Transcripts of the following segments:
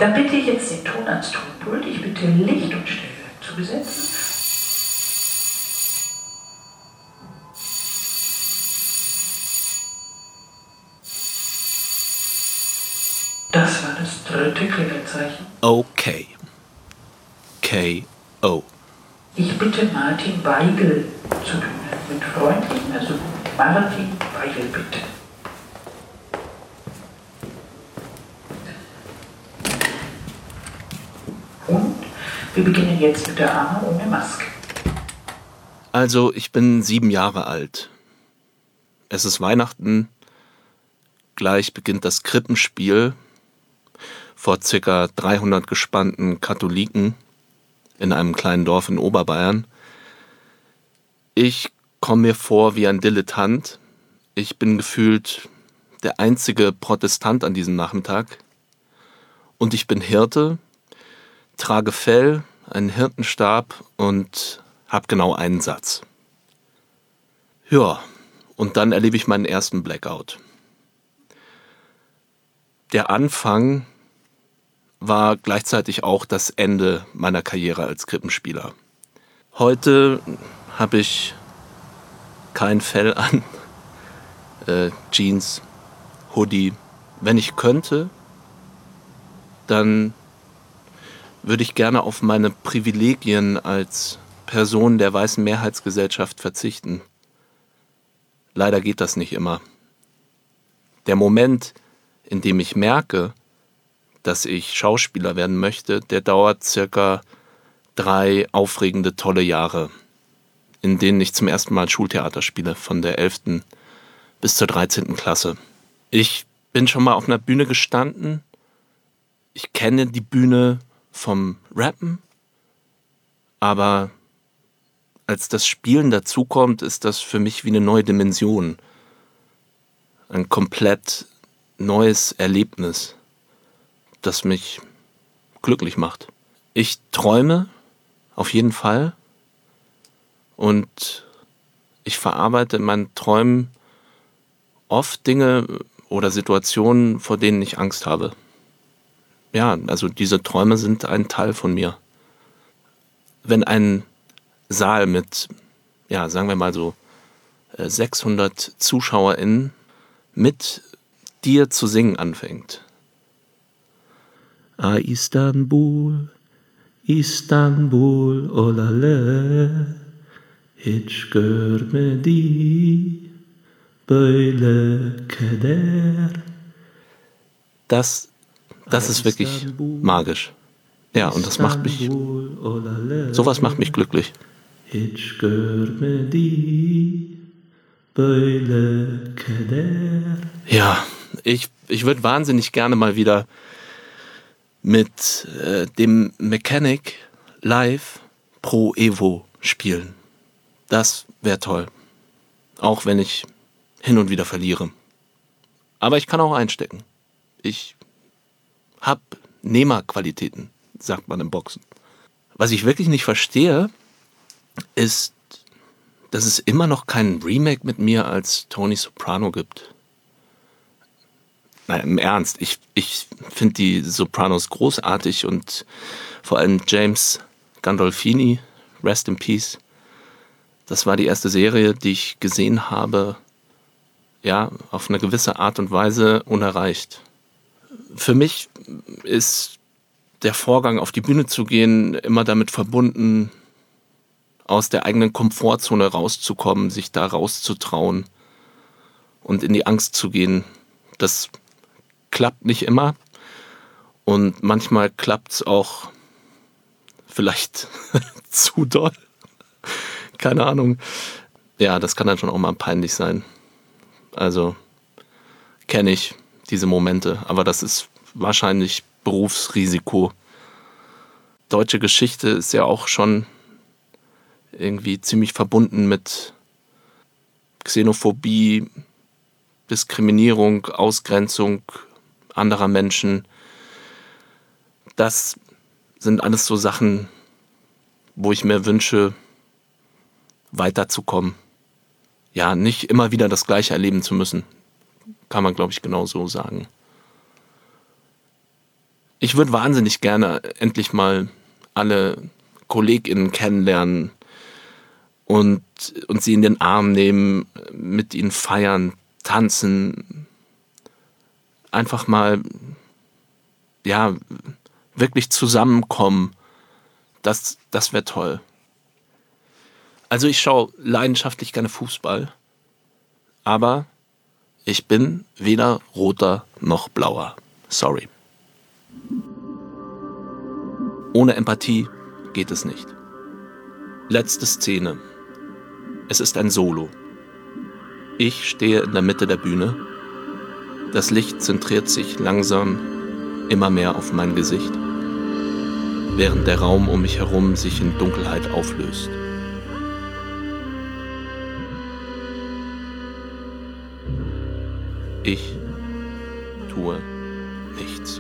Dann bitte ich jetzt den Ton ans Tonpult. Ich bitte Licht und Stille zu besetzen. Das war das dritte Klingelzeichen. Okay. K.O. Ich bitte Martin Weigel zur Bühne. Mit freundlichen Ersuchen. Martin Weigel, bitte. Und wir beginnen jetzt mit der Arme ohne Maske. Also, ich bin 7 Jahre alt. Es ist Weihnachten. Gleich beginnt das Krippenspiel vor ca. 300 gespannten Katholiken in einem kleinen Dorf in Oberbayern. Ich komme mir vor wie ein Dilettant. Ich bin gefühlt der einzige Protestant an diesem Nachmittag. Und ich bin Hirte, trage Fell, einen Hirtenstab und habe genau einen Satz. Ja, und dann erlebe ich meinen ersten Blackout. Der Anfang war gleichzeitig auch das Ende meiner Karriere als Krippenspieler. Heute habe ich kein Fell an, Jeans, Hoodie. Wenn ich könnte, dann würde ich gerne auf meine Privilegien als Person der weißen Mehrheitsgesellschaft verzichten. Leider geht das nicht immer. Der Moment, in dem ich merke, dass ich Schauspieler werden möchte, der dauert circa 3 aufregende, tolle Jahre, in denen ich zum ersten Mal Schultheater spiele, von der 11. bis zur 13. Klasse. Ich bin schon mal auf einer Bühne gestanden. Ich kenne die Bühne vom Rappen, aber als das Spielen dazukommt, ist das für mich wie eine neue Dimension. Ein komplett neues Erlebnis, das mich glücklich macht. Ich träume auf jeden Fall und ich verarbeite in meinen Träumen oft Dinge oder Situationen, vor denen ich Angst habe. Ja, also diese Träume sind ein Teil von mir. Wenn ein Saal mit, ja, sagen wir mal so 600 ZuschauerInnen mit dir zu singen anfängt. Istanbul, Istanbul, olale, hiç görmedi böyle keder. Das ist wirklich magisch. Ja, und das macht mich, sowas macht mich glücklich. Hiç görmedi böyle keder. Ja, ich würde wahnsinnig gerne mal wieder mit dem Mechanic live Pro Evo spielen. Das wäre toll. Auch wenn ich hin und wieder verliere. Aber ich kann auch einstecken. Ich habe Nehmerqualitäten, sagt man im Boxen. Was ich wirklich nicht verstehe, ist, dass es immer noch keinen Remake mit mir als Tony Soprano gibt. Nein, im Ernst, ich finde die Sopranos großartig und vor allem James Gandolfini, Rest in Peace, das war die erste Serie, die ich gesehen habe, ja, auf eine gewisse Art und Weise unerreicht. Für mich ist der Vorgang, auf die Bühne zu gehen, immer damit verbunden, aus der eigenen Komfortzone rauszukommen, sich da rauszutrauen und in die Angst zu gehen. Das klappt nicht immer und manchmal klappt es auch vielleicht zu doll. Keine Ahnung. Ja, das kann dann schon auch mal peinlich sein. Also kenne ich diese Momente, aber das ist wahrscheinlich Berufsrisiko. Deutsche Geschichte ist ja auch schon irgendwie ziemlich verbunden mit Xenophobie, Diskriminierung, Ausgrenzung anderer Menschen. Das sind alles so Sachen, wo ich mir wünsche, weiterzukommen. Ja, nicht immer wieder das Gleiche erleben zu müssen. Kann man, glaube ich, genau so sagen. Ich würde wahnsinnig gerne endlich mal alle KollegInnen kennenlernen und sie in den Arm nehmen, mit ihnen feiern, tanzen, einfach mal, ja, wirklich zusammenkommen. Das wäre toll. Also ich schaue leidenschaftlich gerne Fußball, aber ich bin weder roter noch blauer. Sorry. Ohne Empathie geht es nicht. Letzte Szene. Es ist ein Solo. Ich stehe in der Mitte der Bühne. Das Licht zentriert sich langsam immer mehr auf mein Gesicht, während der Raum um mich herum sich in Dunkelheit auflöst. Ich tue nichts.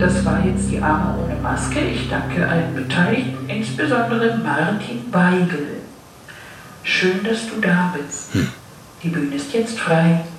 das war jetzt die Arme ohne Maske. Ich danke allen Beteiligten, insbesondere Martin Weigel. Schön, dass du da bist. Die Bühne ist jetzt frei.